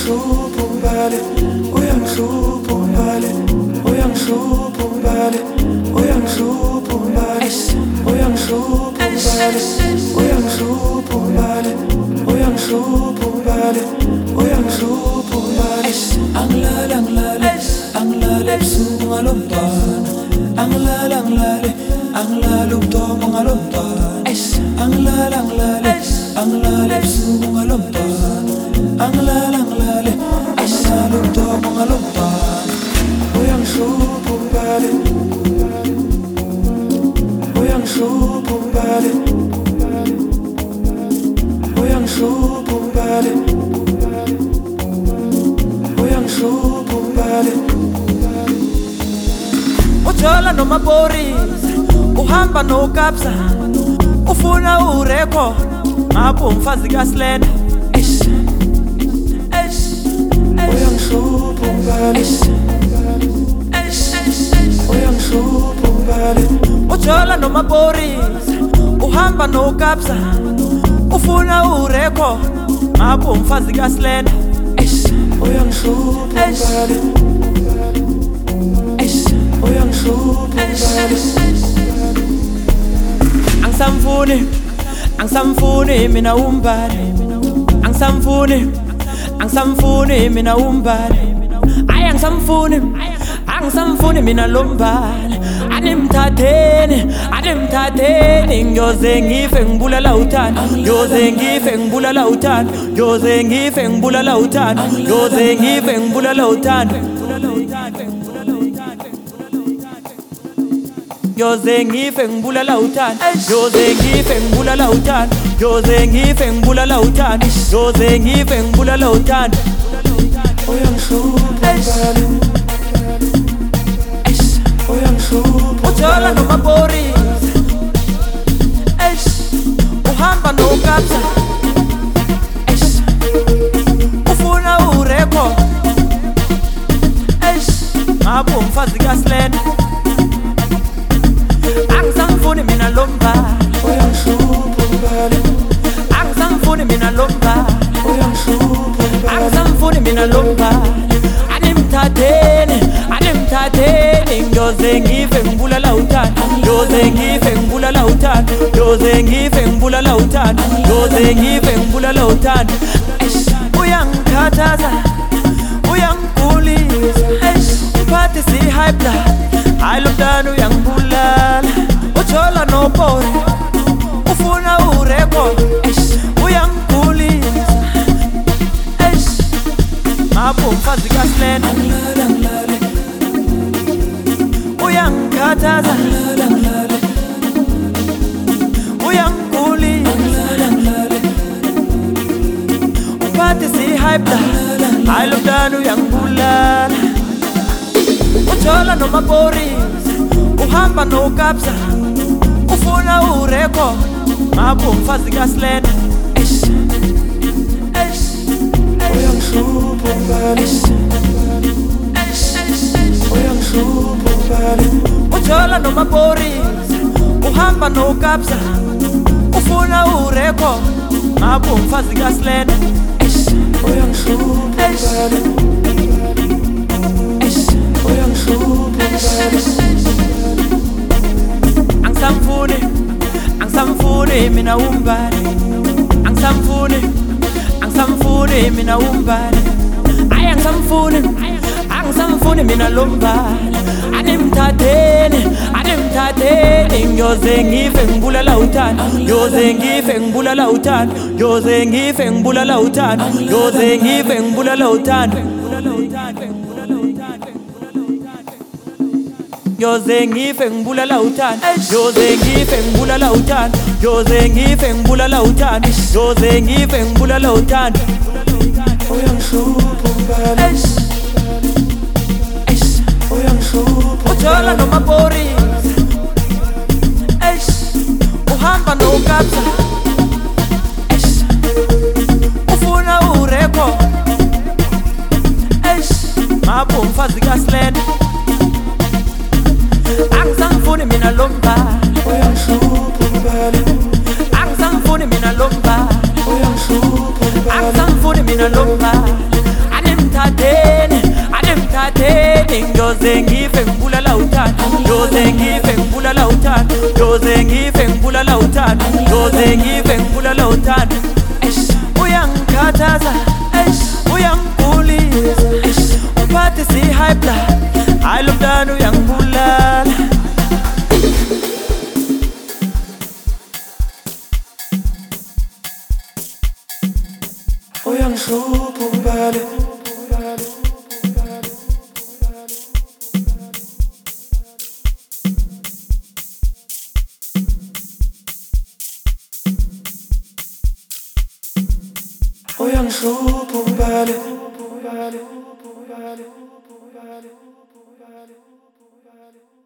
uyangihlupha umbali, uyangihlupha umbali, uyangihlupha umbali, uyangihlupha umbali, uyangihlupha umbali, uyangihlupha umbali, uyangihlupha umbali, uyangihlupha umbali. Angilale angilale angilale ebusuku ngalomntwana, angilale angilale angilale ubuthongo ngalomntwana, angilale angilale angilale ebusuku ngalomntwana, angilale angilale angilale ubuthongo ngalomntwana. Uyangihlupha umbali, uyangihlupha umbali, uyangihlupha umbali, uyangihlupha umbali. Ujola noma Boris, uhamba nokapsa, ufuna urekho ngapho umfazi kaSlena. Uyangihlupha umbali, uyangihlupha umbali. Ujola noma Boris, uhamba nokapsa, ufuna urekho ngapho umfazi kaSlena. Uyangihlupha umbali, uyangihlupha umbali. Angisamfuni, angisamfuni mina umbali, angisamfuni, angisamfuni mina umbali. Ay angisamfuni, angisamfuni mina lombali. Animthatheni, animthatheni, ngiyoze ngife ngibulala uthando, ngiyoze ngife ngibulala uthando, ngiyoze ngife ngibulala uthando, ngiyoze ngife ngibulala uthando, ngiyoze ngife ngibulala uthando, ngiyoze ngife ngibulala uthando, ngiyoze ngife ngibulala uthando, ngiyoze ngife ngibulala uthando. Uyangihlupha umbali, uyangihlupha ujola noma Boris, uhamba nokapsa, ufuna urekho ngapho umfazi kaSlena. Angisamfuni mina lombali, uyangihlupha umbali, angisamfuni mina lombali, uyangihlupha umbali, angisamfuni mina lombali. Animthatheni, animthatheni, ngiyoze ngife ngibulala uthando, ngiyoze ngife ngibulala uthando, ngiyoze ngife ngibulala uthando, ngiyoze ngife ngibulala uthando. Uyangikhathaza, uyangigulisa, uphathi si-high blood, hayi lo mntwana uyangibulala. Ujola nopori, ufuna urekho, uyangigulisa, ngapho umfazi kaSlena. Angilale angilale, uyangikhathaza, angilale angilale, uyangigulisa, angilale angilale, uphathi si-high blood, hayi lo mntwana uyangibulala. Ujola noma Boris, uhamba nokapsa, ufuna urekho ngapho umfazi kaSlena. Uyangihlupha umbali, uyangihlupha umbali. Ujola noma Boris, uhamba nokapsa, ufuna urekho ngapho umfazi kaSlena. Uyangihlupha umbali, uyangihlupha umbali. Angisamfuni, angisamfuni mina umbali, angisamfuni, angisamfuni mina umbali. Ay angisamfuni, angisamfuni mina lombali. Animthatheni, animthatheni, ngiyoze ngife ngibulala uthando, ngiyoze ngife ngibulala uthando, ngiyoze ngife ngibulala uthando, ngiyoze ngife ngibulala uthando, ngiyoze ngife ngibulala uthando, ngiyoze ngife ngibulala uthando, ngiyoze ngife ngibulala uthando, ngiyoze ngife ngibulala uthando. Uyangihlupha umbali, uyangihlupha ujola noma Boris, uhamba nokapsa, ufuna urekho ngapho umfazi kaSlena. Angisamfuni mina lombali, uyangihlupha umbali, angisamfuni mina lombali, uyangihlupha umbali, angisamfuni mina lombali. Jose ngife ngibulala uthando, Jose ngife ngibulala uthando, Jose ngife ngibulala uthando, Jose ngife ngibulala uthando. Uyangikhathaza, uyangigulisa, uphathi si-high blood, hayi lo mntana uyangibulala. Uyangihlupha ubale, uyangihlupha ubale.